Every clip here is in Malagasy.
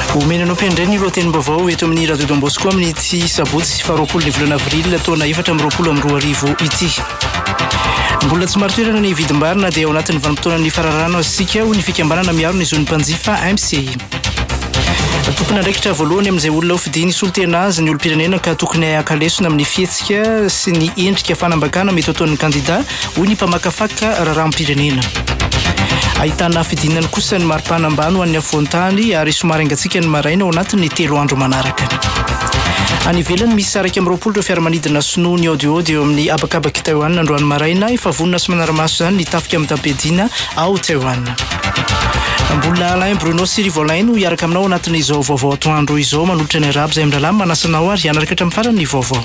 Omenanao mpiandray ny lohatenim-baovao eto amin'ny Radio Don Bosco amin'ny ity sabotsy 20 volana avril taona 2022 ity. Mbola tsy maro toerana ny vidim-barina dia ao anatin'ny vanim-potoanan'ny fararano azitsika ho ny fikambanana miaro ny zon'ny mpanjifa MCI. Tokony andraikitra voalohany amin'izay olona hofidiany solotena azy ny olom-pirenena ka tokony akalesona amin'ny fihetsika sy ny endrika fanambakana mety ataon'ny kandida ho ny mpamakafaka raharaham-pirenena. Ahitana fidinany kosa ny maripana ambany ho an'ny afovoan-tany ary somary angatsika ny maraina ao anatin'ny 3 andro manaraka. Any ivelany misy saraka amin'ny 20 fiaramanidina sinoa ny audioaudio eo amin'ny abakabaka Taiwan androany maraina efa vonona sy manaramaso zany ny tafika amin'ny tampedina ao Taiwan. Mbola Alain Bruno Sirivolain no iaraka aminao anatin'izao vaovao atoandro izao manolotra ny arabo izay amin'nylala manasanao ary ianaraka hatramin'ny farany vaovao.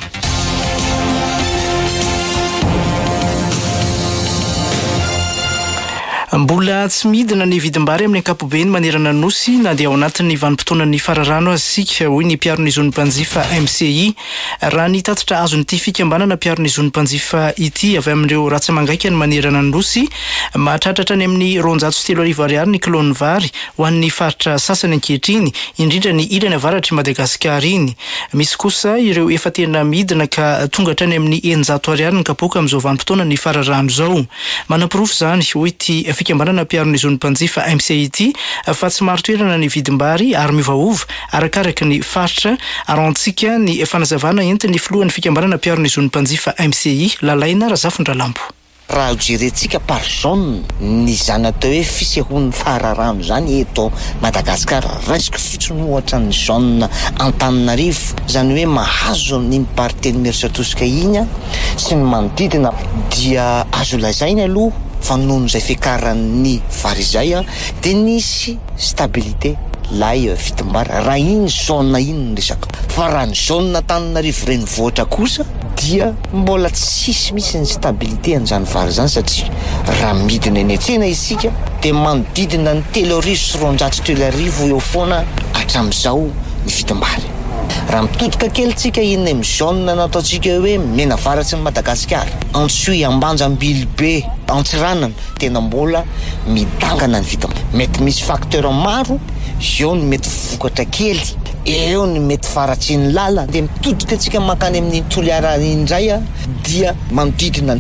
Mbola tsy midina ny vidim-bary amin'ny ankapobeny manerana ny nosy na dia ao anatin'ny vanim-potoanan'ny fararano azitsika hoy ny mpiaro ny zon'ny mpanjifa MCI raha ny tatitra azon'ity fikambanana mpiaro ny zon'ny mpanjifa ity avy amin'ireo ratsamangaiky ny manerana ny nosy mahatratratra ny amin'ny 203 ariary ny kilony vary ho an'ny faritra sasany ankehitriny indrindra ny ilany avaratra Madagasikara iny. Misy kosa ireo efa tena midina ka tonga hatrany amin'ny 900 ariary ny kapoka amin'izao vanim-potoanan'ny fararano izao. Manam-pirofo zany hoy ity fikambanana mpiaro ny zon'ny mpanjifa MCI fa tsy maro toerana ny vidim-bary ary miovaova arakaraka ny faritra arantsika ny fanazavana entin'ny filohan'ny fikambanana mpiaro ny zon'ny mpanjifa MCI Lalaina Razafindralambo. Raha jerentsika par jaune ny zany atao hoe fisehoan'ny fararano zany eto Madagasikara raisiko fotsiny ohatra ny jaune Antananarivo zany hoe mahazo ny parten'ny Mersatosika iny sy ny manodidina dia azo lazaina aloha fa noho izay fiakaran'ny vary izay dia nisy stabilité lay vidim-bary raha iny jaune iny no resaka fa raha ny jaune Antananarivo renivohitra kosa dia mbola tsisy misy ny stabilité an'izany vary zany satria raha midina eny an-tsena isika dia manodidina ny 300 eo foana hatramin'izao ny vidim-bary. Raha mitodika kely tsika iny amin'ny jaune nataontsika hoe mena avaratsy ny Madagasikara Antsoy Ambanjambily be Antsiranana tena mbola midangana ny vidim-bary. Mety misy facteur maro eo ny mety vokatra kely eo ny mety faratsy ny lala dia mitodika tsika makany amin'ny Toliara indray dia manodidina ny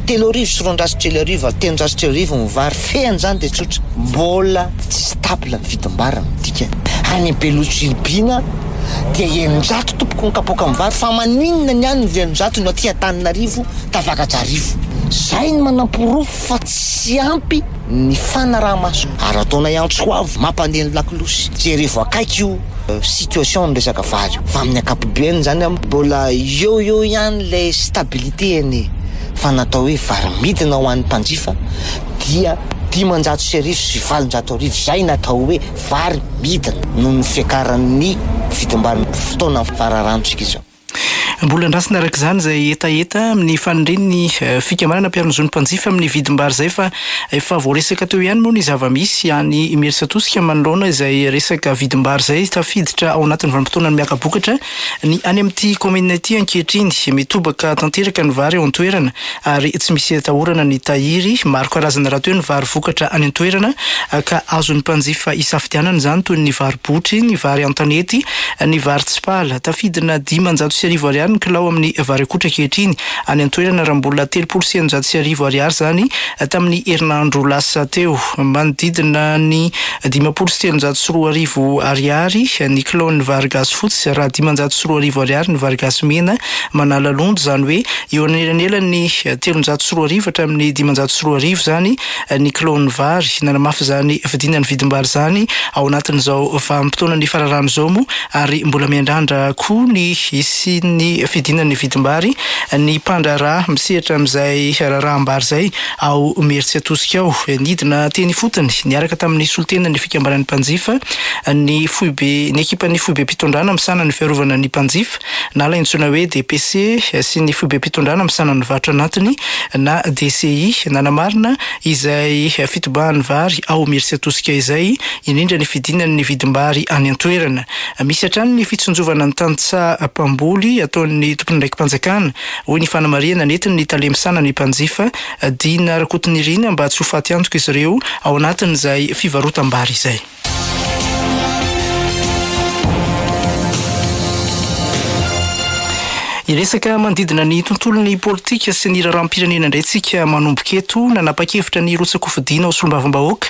300 ny vary feany zany dia tsotra mbola tsy stable ny vidim-bary midika any Belotsibina dia 900 tompoko ny kapoka amin'ny vary fa maninona ny any ny 900 no aty Antananarivo tafakatra arivo. Zay ny manam-porofo fa tsy ampy ny fanaraha-maso ary ataona Antsoavo mampandeha ny lakilosy jerevo akaiky io situation ny resaka vary fa amin'ny ankapobeny zany mbola eo ihany ilay stabilité eny fa natao hoe vary midina ho an'ny mpanjifa dia 500 sy 700 arivo zay natao hoe vary midina noho ny fiakaran'ny vidim-bary fotoana fararantsika izao. Mbola andrasina araka izany izay etaeta amin'ny fanindreniny fikambanana mpiaro ny zon'ny mpanjifa amin'ny vidim-bary izay fa efa voaresaka teo ihany moa ny zava-misy any Mersatosika manoloana izay resaka vidim-bary izay tafiditra ao anatin'ny vanim-potoana ny miakabokatra ny any amin'ity communauté ankehitriny mitobaka tanteraka ny vary ao an-toerana ary tsy misy atahorana ny tahiry maro karazana raha toy ny vary vokatra any an-toerana ka azon'ny mpanjifa isafidianana izany toy ny vary botry, ny vary antanety, ny vary tsipala tafidina 500 ariary ny kilao amin'ny vary akotra ankehitriny any an-toerana raha mbola 300 ariary zany tamin'ny herinandro lasa teo manodidina ny 500 ariary ny kilao ny vary gasy fotsy raha 500 ariary ny vary gasy mena manala londo zany hoe eo anelanelany 300 hatramin'ny 500 zany ny kilao ny vary nanamafy zany vidinany vidim-bary zany ao anatin'izao vanim-potoanan'ny fararano zao moa ary mbola miandrandra koa ny isy ny fidinan'ny vidim-bary ny mpandraraha misehatra amin'izay rahambary zay ao Mersatosika ao nidina teny fotony niaraka tamin'ny solotenan'ny fikambanan'ny mpanjifa ny ekipan'ny foibe mpitondrana misana ny fiarovana ny mpanjifa na laintsona hoe DPC sy ny foibe mpitondrana misana ny vatra anatiny na DCI nanamarina izay fitobahan'ny vary ao Mersatosika izay indrindra ny fidinan'ny vidim-bary any an-toerana. Misy hatrany ny fitsonjovana ny tantsa mpamboly ataon'ny tompony ndraiky mpanjakana hoy ny fanamariana netiny ny talemisana ny mpanjifa dina rakotiny irina mba tsy ho faty antoka izy ireo ao anatin'izay fivarotam-bary izay. Iresaka mandidina ny tontolon'ny politika sy ny raharam-pirenena indray tsika manomboka eto nanapa-kevitra ny Rotsakofidina ao Solombavam-bahoaka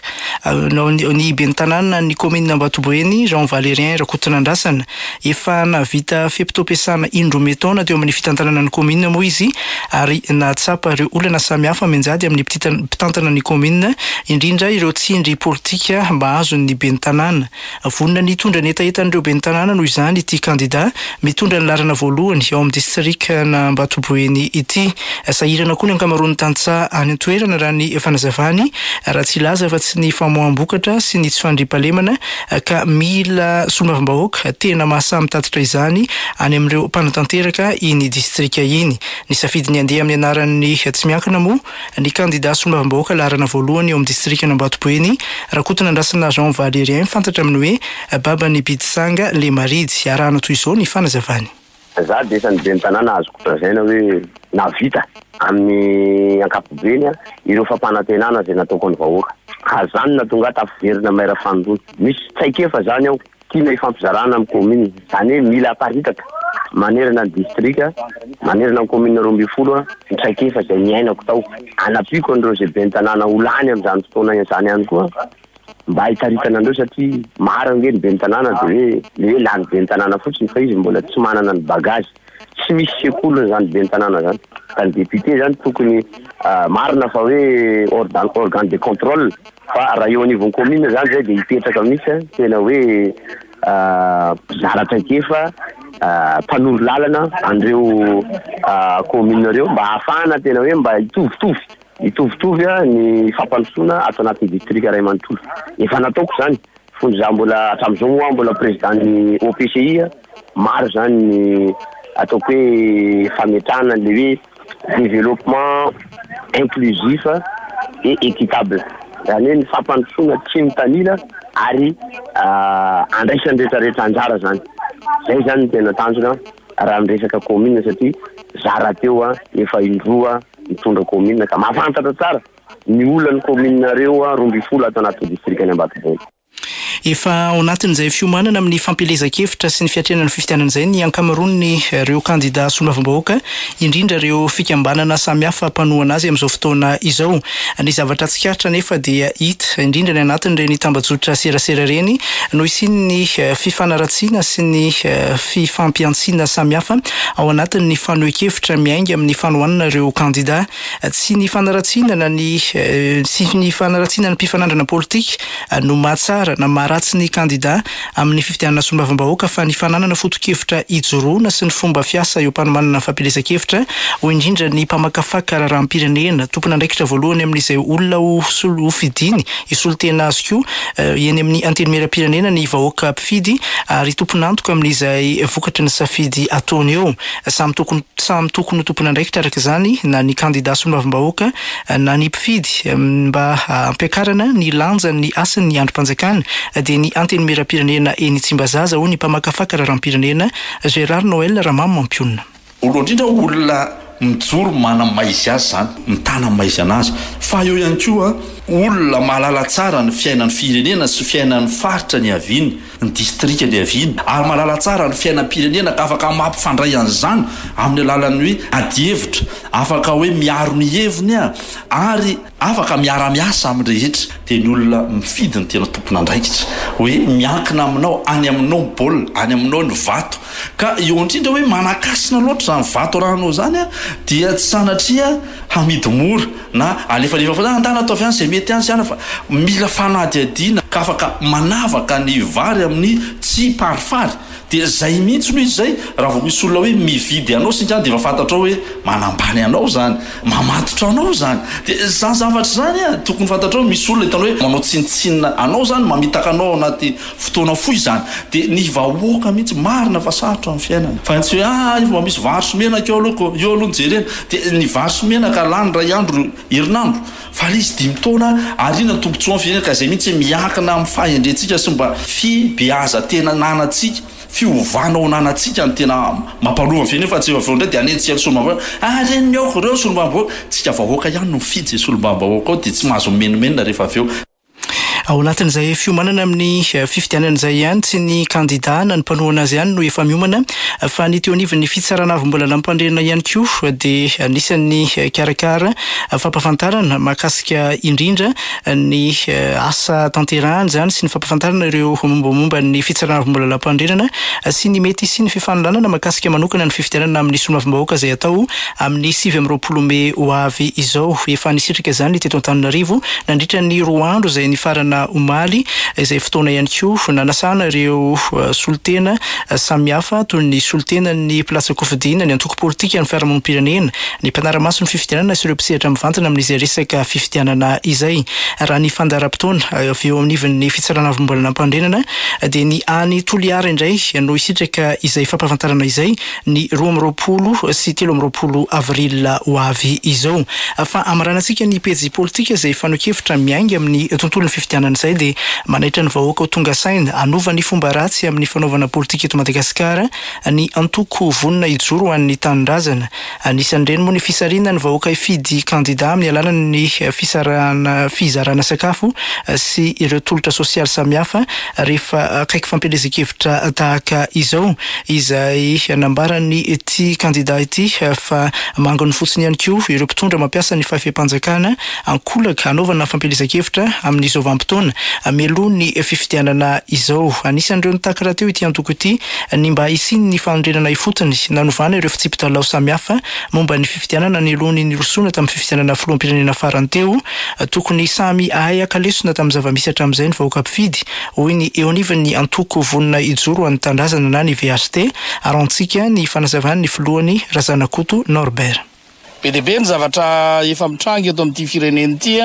ny ben'ny tanàna ny komina Ambatoboeny Jean Valérien Rakotonandrasana efa navita fepitoam-piasana indroa taona teo amin'ny fitantanana ny komina moa izy ary nahatsapa ireo olana samihafa menjady amin'ny mpitantana ny komina indrindra ireo tsindry politika mahazo ny ben'ny tanàna vonona ny tondra ny etaetan'ireo ben'ny tanàna noho izany ity kandida mitondra ny larana voalohany ao amin'ny distrika na Ambatoboeny ity sahirana koa ny ankamaroan'ny tantsaha any an-toerana raha ny fanazavany raha tsy laza fa tsy ny famoaham-bokatra sy ny tsy fandriam-pahalemana ka mila Solombavam-bahoaka tena mahasamy tatitra izany any amin'ireo mpanatanteraka iny distrika iny ny safidiny andeha amin'ny anaran'ny tsy miankina moa ny kandida Solombavam-bahoaka larana voalohany ao amin'ny distrika na Ambatoboeny Rakotonandrasana Jean Valérien fantatra amin'ny hoe baban'ny Bidisanga le maridy arahana toy izao ny fanazavany. Za dia isan'ny ben'ny tanàna azoko trazaina hoe navita amin'ny ankapobeny ireo fampanantenana izay nataoko ny vahoaka ka zany natonga tafiverina maira fandona misy tsaikefa zany aho tiana ifampizarana amin'ny komina zany hoe mila aparitaka manerana ny distrika manerana ny komina 12 ny tsaikefa izay miainako tao anapiko an'ireo izay ben'ny tanàna olany amin'izany fotoana izany ihany koa mba hitaritana andreo satria marina hoe ny ben'ny tanàna dia hoe lany ben'ny tanàna fotsiny fa izy mbola tsy manana ny bagazy tsy misy sekolony zany ben'ny tanàna zany ka ny député zany tokony marina fa hoe organe de contrôle fa raha eo anivon'ny komina zany zay dia hipetraka mihitsy tena hoe zara-tsaikefa mpanoro lalana an'ireo komina reo mba hahafahana tena hoe mba hitovitovy ny fampandrosoana ato anaty distrika ray manontolo efa nataoko zany fony za mbola hatramin'izao moa mbola président ny OPCI maro zany ny ataoko hoe fametrahana le hoe développement inclusif et équitable zany hoe ny fampandrosoana tsy mitanila ary andraisan'ny rehetrarehetra anjara zany zay zany tena tanjona raha miresaka komina satria zara teo efa indroa mitondra komina ka mahafantatra tsara ny olany komina reo 12 ato anaty distrika ny Ambatoboeny. Efa ao anatin'izay fiomanana amin'ny fampelezan-kevitra sy ny fiatrenan'ny fifidianan'izay ny ankamaroan'ny ireo kandida Solombavam-bahoaka indrindra ireo fikambanana samihafa mpanohana azy amin'izao fotoana izao ny zavatra tsikatra nefa dia hita indrindra ny anatin'ireny tambajotra serasera reny noho isiany ny fifanaratsiana sy ny fifampiantsiana samihafa ao anatin'ny fanohan-kevitra miainga amin'ny fanohanana ireo kandida tsy ny fanaratsiana na ny fanaratsiana ny mpifanandrana politika no mahatsara na maharatsy ny kandida amin'ny fifidianana Solombavam-bahoaka fa ny fananana foto-kevitra ijoroana sy ny fomba fiasa eo mpanomanana fampielezan-kevitra ho indrindra ny mpamakafaka raharam-pirenena tompon'andraikitra voalohany amin'izay olona ho fidiny isolo tena azy koa eny amin'ny antenimieram-pirenena ny vahoaka mpifidy ary tomponantoka amin'izay vokatry ny safidy ataony eo samy tokony tompon'andraikitra araka izany na ny kandida Solombavam-bahoaka na ny mpifidy mba ampiakarana ny lanja ny asany ny androm-panjakana dia ny antenimieram-pirenena eny Tsimbazaza ho ny mpamakafaka raharam-pirenena Gérard Noël Ramamy Mampionina. Olo indrindra olona mijoro mana maizy azy zany mitana maizy anazy fa eo ihany koa olona mahalala tsara ny fiainan'ny firenena sy fiainan'ny faritra ny aviany ny distrika ny aviany ary mahalala tsara ny fiainam-pirenena ka afaka mampifandray an'izany amin'ny alalan'ny hoe adievitra afaka hoe miaro ny heviny ary afaka miara-miasa amin'ny rehetra dia ny olona mifidy ny tena tompon'andraikitra hoe miankina aminao any aminao baolina any aminao ny vato ka eo indrindra hoe manakasina loatra zany vato rahanao zany dia tsy sanatria hamidy mora na alefalefa fa andana atao avy any izay mety any zany fa mila fanadiadiana ka afaka manavaka ny vary amin'ny tsy parifary dia zay mihitsy noho izy zay raha vao misy olona hoe mividy anao sinjany dia efa fantatrao hoe manambany anao zany mamatotra anao zany dia zany zavatra zany tokony fantatrao misy olona hitanao hoe manao tsinitsinina anao zany mamitaka anao anaty fotoana fohy zany dia ny vahoaka mihitsy marina fa sarotra amin'ny fiainana fa tsy hoe efa misy vary somenaka eo alohako eo aloha jerena dia ny vary somenaka lany ray andro herinandro fa izy 10 taona arina tombontsoa amin'ny fiainana ka izay mihitsy miankina amin'ny fahendrentsika sy mba fibeaza tena nanantsika fiovanao nanatsika ny tena mampalova ny fiainana fa tsy efa ndray dia anetsika Solombavam-bahoaka reny aoko ireo Solombavam-bahoaka tsika vahoaka ihany no mifidy Solombavam-bahoaka ao dia tsy mahazo menomenina rehefa avy eo. ao anatin'izay fiomanana amin'ny fifidianana izay ihany tsy ny kandida na ny mpanohana azy ihany no efa miomana fa ny teo anivon'ny fitsarana avy mbola nampandrenina ihany koa dia anisan'ny karakara fampafantarana mahakasika indrindra ny asa tanterahana zany sy ny fampafantarana ireo mombamomba ny fitsarana avy mbola nampandrenana sy ny mety sy ny fifanololana mahakasika manokana ny fifidianana amin'ny solomavim-bahoaka izay atao amin'ny 7 Mey ho avy izao. Efa nisitrika zany teto Antananarivo nandritra ny 2 andro izay ny farana omaly izay fotoana ihany koa nanasana ireo solitena samihafa toy ny solitena ny plasa kofidina ny antoko politika ny fiarahamonim-pirenena ny mpanara-maso ny fifidianana sy ireo mpisehatra mivantana amin'izay resaka fifidianana izay. Raha ny fandaharam-potoana avy eo amin'ivon'ny fitsarana avy mbola nampandrenana dia ny any Toliara indray no isitraka izay fampafantarana izay ny 12 sy 13 avril ho avy izao. Fa amaranantsika ny pejy politika izay fanokefitra miainga amin'ny tontolon'ny fifidianana izay dia manaitra ny vahoaka ho tonga saina anova ny fomba ratsy amin'ny fanaovana politika eto Madagasikara ny antoko vonina ijoro ho an'ny tanindrazana. Anisan'ireny moa ny fisarina ny vahoaka hifidy kandida amin'ny alalan'ny fizarana sakafo sy ireo tolotra sosialy samihafa rehefa akaiky fampelezan-kevitra tahaka izao izay nambarany ity kandida ity fa mangony fotsiny ihany koa ireo mpitondra mampiasa ny fahefeam-panjakana ankolaka anaovana fampelezan-kevitra amin'izao vanim-potoana mialoha ny fifidianana izao. Anisan'ireo nitaka raha teo ity antoko ity ny mba hisiny ny fanondrenana ifotony nanovana ireo fitsipitao samihafa momba ny fifidianana ny alohany ny rosoana tamin'ny fifidianana filoham-pirenena farany teo tokony samy ahay akalesona tamin'ny zava-misy hatramin'izay ny vahoaka mpifidy hoy ny eo anivon'ny antoko vonina ijoro an'ny tandrazana na ny VHT arantsika ny fanazavany ny filohany Razanakoto Norbert. Be deaibe ny zavatra efa mitrangy eto amin'ity firenena ity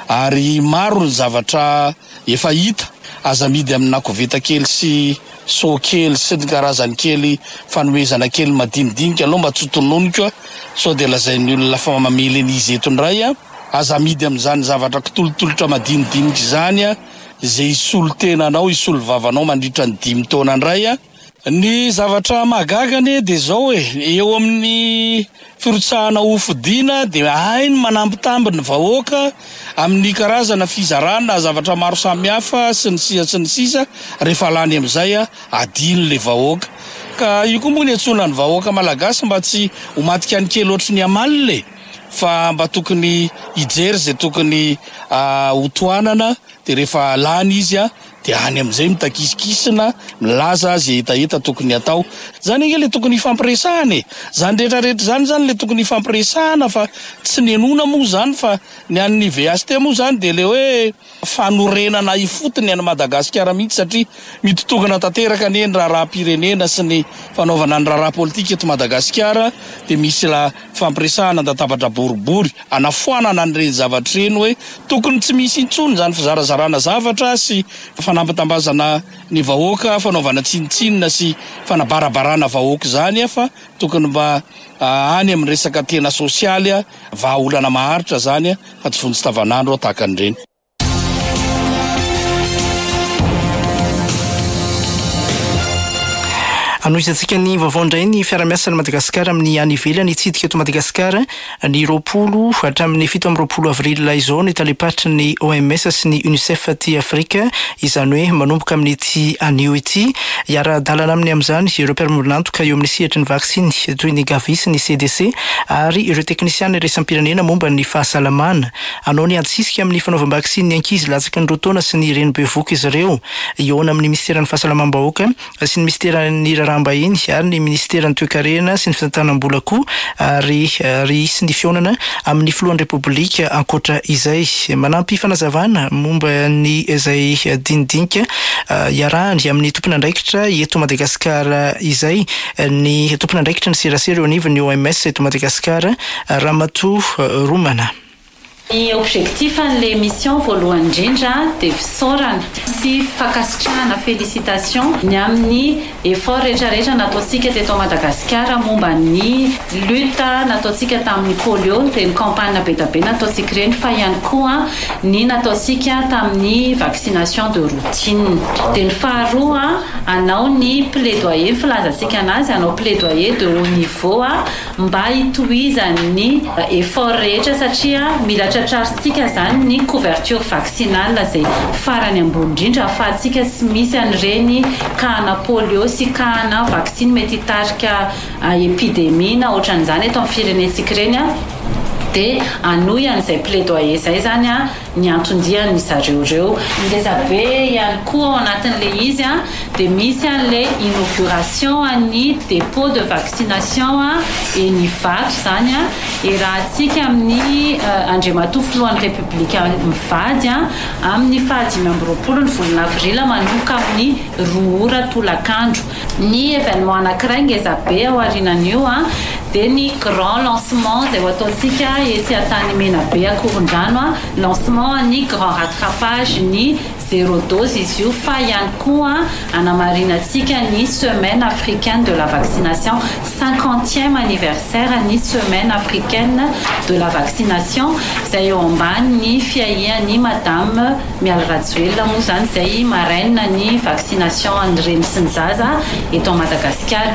ary maro ny zavatra efa hita aza midy amina koveta kely sy so kely sy ny karazany kely fanomezana kely madinidinika aloha mba tsotononika sao dia lazain'ny olona fa mamely an'izy eto ndray aza midy amin'izany zavatra kitolotolotra madinidinika izany izay isolo tenanao isolo vavanao mandritra ny 5 taona ndray ny zavatra mahagagany dia zao eo amin'ny firotsahana hofidina dia hainy manampitambiny ny vahoaka amin'ny karazana fizarana zavatra maro samihafa sy ny sisa rehefa lany amin'izay adino le vahoaka ka io koa moa ny antsona ny vahoaka malagasy mba tsy ho matika ny kely ohatry ny amalile fa mba tokony hijery zay tokony hotoanana dia rehefa lany izy dia any amin'izay mitakisikisina milaza azy hitahita tokony atao zany ege le tokony fampiresahana zany rehetrarehetra zany le tokony fampiresahana fa tsy nenona moa zany fa ny an'ny VHT moa zany dia le hoe fanorenana ifotony any Madagasikara mihitsy satria mitotongana tanteraka ny raharaha-pirenena sy ny fanaovana ny raharaha politika eto Madagasikara dia misy la fampiresahana databatra boribory anafoanana an'ireny zavatra ireny hoe tokony tsy misy intsony zany fizarazarana zavatra sy fanampitambazana ny vahoaka fanaovana tsinitsinina sy fanabarabarana vahoaka zany fa tokony mba any amin'ny resaka tena sosialy vahaolana maharitra zany fa tsy vonjy tavanandro tahaka an'ireny. Anoisantsika ny vaovao indray ny fiara-miasana Madagasikara amin'ny any ivelany hitsidika eto Madagasikara ny 20 hatramin'ny 17 avril izao ny talepatry ny OMS sy ny UNICEF ty Afrika izany hoe manomboka amin'ny ity anio ity iara-dalana amin'ny amin'izany ireo mpiara-monantoka eo amin'ny sehatra ny vaksiny toy ny Gavi sy ny CDC ary ireo teknisiana iraisam-pirenena momba ny fahasalamana anao ny antsisika amin'ny fanaovam-baksiny ny ankizy latsaky ny rotaona sy ny renibevoka izy ireo iona amin'ny ministeran'ny fahasalamam-bahoaka sy ny ministeran'ny mbahiny ary ny ministeran'ny toe-karena sy ny fitantanam-bola koa ary sy ny fionana amin'ny filohan'ny repoblika ankoatra izay manampy fanazavana momba ny izay dinidinika iarahany amin'ny tompon'andraikitra eto Madagasikara izay ny tompon'andraikitra ny serasera eo anivon'ny OMS eto Madagasikara Ramatoa Romana. Ny objectifan'le mission voalohany indrindra dia fisaorana sy fakasitrahana félicitation ny amin'ny effort rehetrarehetra nataontsika teto Madagasikara momba ny lutte nataontsika tamin'ny polio dia ny campagne be dia be nataontsika ireny fa ihany koa ny nataontsika tamin'ny vaccination de routine dia ny faharoa anao ny plaidoyer filazantsika anazy anao plaidoyer de haut niveau mba hitohizany effort rehetra satria mila tratrarintsika zany ny couverture vaccinale zay farany ambony indrindra ahafahantsika tsy misy an'ireny kahana polio sy kahana vaccine mety hitarika épidémie na ohatran'izany eto amin'ny firenentsika ireny de anoy an'izay plaidoyer zay zany ny antondiany zareo reo ndezabe ihany koa ao anatin'le izy de misy an'le inauguration ny dépôt de vaccination et ny vato zany e raha tsika amin'ny andriamatoa filohan'ny république mivady amin'ny fahadimy amby roapolo ny volana avril manomboka amin'ny 2 ora tolakandro ny événement anankiray ngezabe ao arinan'io de ny grand lancement zay ataontsika etsy atany mena be akoron-drano lancement ny grand rattrapage ny 0 dose izy io fa ihany koa anamarinantsika ny semaine africaine de la vaccination 50e anniversaire ny semaine africaine de la vaccination zay eo ambany ny fiahiany madame Mial Rajoelina moa zany zay maraina ny vaccination an'ireny sy ny zaza eto Madagasikara.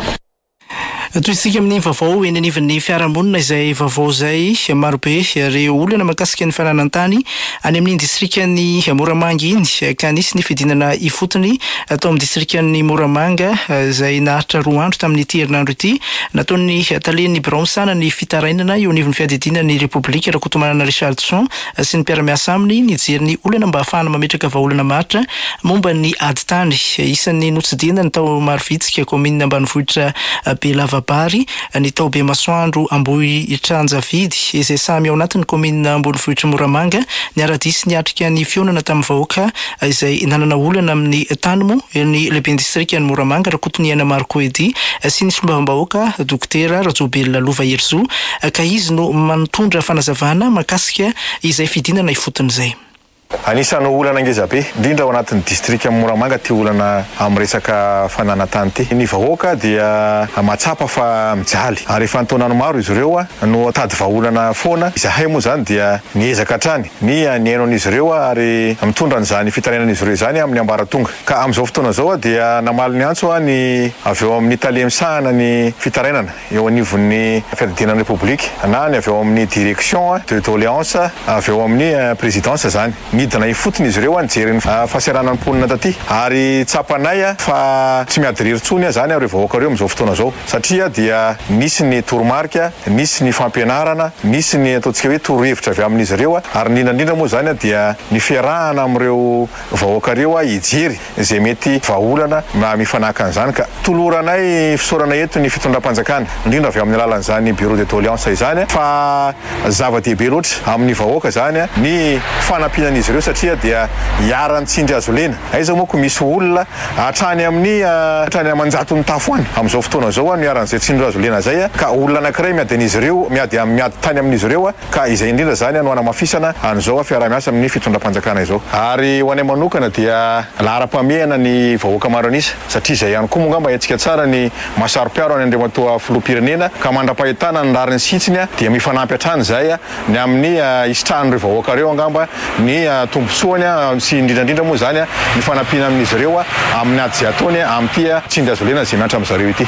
Toy isika amin'ny vaovao eny anivon'ny fiarahamonina izay vaovao zay marobe ireo olona mahakasika ny fananantany any amin'ny distrikan'ny Moramanga iny ka nisy ny fidinana ifotony atao amin'ny distrikan'ny Moramanga izay naharitra 2 andro tamin'ny herinandro ity nataon'ny talen'ny Braonsana ny fitarainana eo anivon'ny fiadidinan'ny Repoblika Rakotomanana Richardson sy ny mpiara-miasa aminy nijery ny olana mba ahafahana mametraka vahaolana maritra momba ny aditany isan'ny notsidina ny tao Marovitsika komina ambanivohitra Belava Bary ny tao Bemasoandro Ambohi Tranjavidy izay samy ao anatin'ny komina ambonivohitra Moramanga ny aradisy niatrika ny fionana tamin'ny vahoaka izay nanana olana amin'ny Tanimo ny lehiben'ny distrikan'ny Moramanga Rakotoniana Markoedy sy ny sombam-bahoaka Dokotera Rajobelona Lova Herzo ka izy no manotondra fanazavana makasika izay fidinana ifoton'izay. Anisany olana ngezabe indrindra ao anatin'ny district Moramanga ty olana amin'ny resaka fananantany ty. Ny vahoaka dia matsapa fa mijaly ary efa antonany maro izy ireo no tady vahaolana foana izahay moa zany dia niezaka hatrany ny niaino an'izy ireo ary mitondra an'izany fitarainan'izy ireo zany amin'ny ambaratonga ka amin'izao fotoana zao dia namaly ny antso ny avy eo amin'ny talemsahana ny fitarainana eo anivon'ny fiadidinan'ny Repoblika na ny avy eo amin'ny direction de doléance avy eo amin'ny présidence zany midina ifotony izy ireo nijery ny fahasaranan'ny mponina taty ary tsapanay fa tsy miadiriry tsony zany ireo vahoaka ireo amin'izao fotoana zao satria dia nisy ny toromarika nisy ny fampianarana nisy ny ataontsika hoe torohevitra avy amin'izy ireo ary indrindra moa zany dia ny fiarahana amin'ireo vahoaka ireo hijery izay mety vahaolana mifanaka an'izany ka toloranay fisaorana eto ny fitondram-panjakana indrindra avy amin'ny alalan'izany bureau de doléance izany fa zava-dehibe loatra amin'ny vahoaka zany ny fanampianan'izy ireo satria dia hiarany tsindry azo lena aiza moa ko misy olona hatrany amin'ny manjaton'ny tafo any amin'izao fotoana zao no hiaran'izay tsindry azo lena zay ka olona anankiray miady an'izy ireo miady tany amin'izy ireo ka izay indrindra zany no anamafisana an'izao fiara-miasa amin'ny fitondram-panjakana izao ary ho anay manokana dia lahara-pamehana ny vahoaka maro anisa satria izay ihany koa mongamba haitsika tsara ny masarom-piaro any andriamatoa filoham-pirenena ka mandra-pahitana ny rariny sitsiny dia mifanampy hatrany zay ny amin'ny isitrahan'ireo vahoaka ireo angamba ny tombontsoany sy indrindrandrindra moa zany ny fanampiana amin'izy ireo amin'ny ady zay ataony amin'ity tsindry azo lena zay miantra amin'izareo ity.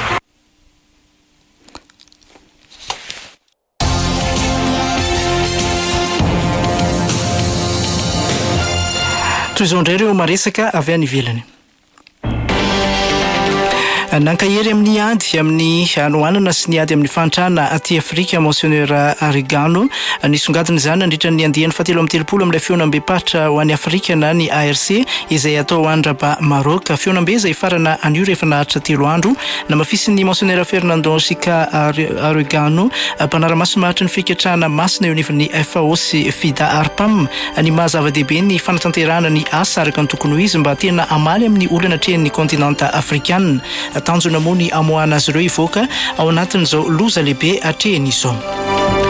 Toy izao indray ireo maresaka avy any ivelany. Nankahery amin'ny ady amin'ny anoanana sy ny ady amin'ny fantrana aty Afrika Monseigneur Arigano nisongadina izany nandritra ny andiany 7-30 amin'ilay fionam-be-patra ho an'ny Afrika na ny ARC izay atao andraba Maroc. Fionam-be izay farana anio rehefa naharitra 3 andro namafisin'ny Monseigneur Fernando Sica Arigano mpanara-maso mahatry ny fiketrahana masina eo anivon'ny FAO sy FIDA ARPAM ny mahazava-dehibe ny fanatanterahana ny asa araka ny tokony ho izy mba tena amaly amin'ny olana atrehan'ny kontinanta afrikana. Tanjona moa ny amoana azy ireo ivoaka ao anatin'izao loza lehibe atrehany izao.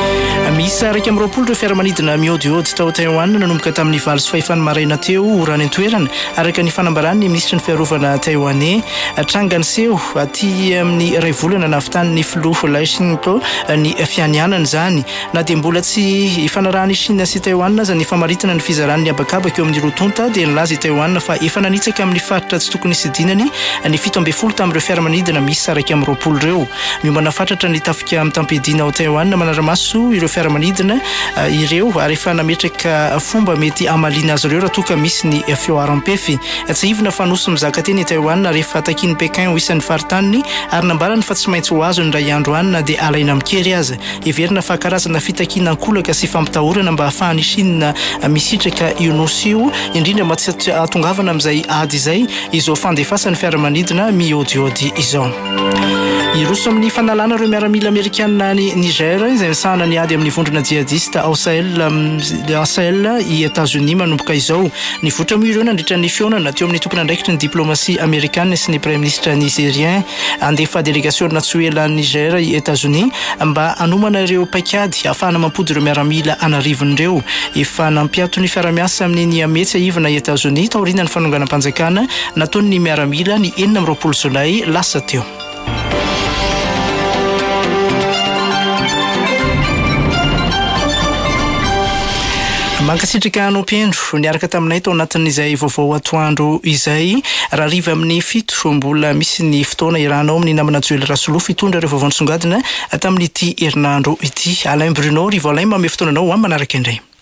Misy raika amby roapolo ireo fiaramanidina miodiody tao Taiwan nanomboka tamin'ny valo sy fahefany maraina teo rany an-toerana araka ny fanambarany ministry ny fiarovana taiwanais trangany seho aty amin'ny ray volana navitan'ny filoha Laishinko ny fianianana zany na dia mbola tsy ifanarahany Chine sy Taiwan aza ny famaritana ny fizaran'ny abakabaka eo amin'ny rotonta dia nilaza i Taiwan fa efa nanitsaka amin'ny faritra tsy tokony isidinany ny 17 tamin'ireo fiaramanidina misy raika amby roapolo ireo miombana fatratra ny tafika amin'ny tampedina ao Taiwan manaramaso ireo fiaramanidina ireo ary efa nametraka fomba mety amaliana azy ireo raha toka misy ny fioaram-pefy tsy ivona fanosy mizaka teny i Taiwan rehefa takin'ny Pekin ho isan'ny faritany ary nambarany fa tsy maintsy ho azo ny ray andro anina dia alaina mikery azy everina fa karazana fitakiana ankolaka sy fampitahorana mba hahafahan'ny Chine misitraka ionosio indrindra mba tsy atongavana amin'izay ady izay izao fandefasan'ny fiaramanidina miodiody izao iroso amin'ny fanalana ireo miaramila amerikanina ny Niger izay misahana ny ady amin'ny vondrona jihadista ao Sahel i États-Unis manomboka izao ny votra moa ireo nandritra ny fionana teo amin'ny tokona andraikitry ny diplomatie amerikanina sy ny premier ministre nigérien andefa délégation natsuela Niger i États-Unis mba anomana ireo paikady ahafahana mampody ireo miaramila anarivon'ireo efa nampiato ny fiaramiasa amin'ny Niamey ivona i États-Unis taoriana ny fanonganam-panjakana nataony ny miaramila ny 20 Jolay lasa teo. Mankasitrika anao Piendro niaraka taminay tao anatin'izay vaovao atoandro izay raha riva amin'ny 7 mbola misy ny fotoana iranao amin'ny namana Joel Rasolo fitondra ireo vaovao nisongadina tamin'ity herinandro ity Alain Bruno rivo Alain mamy fotoananao manaraka indray.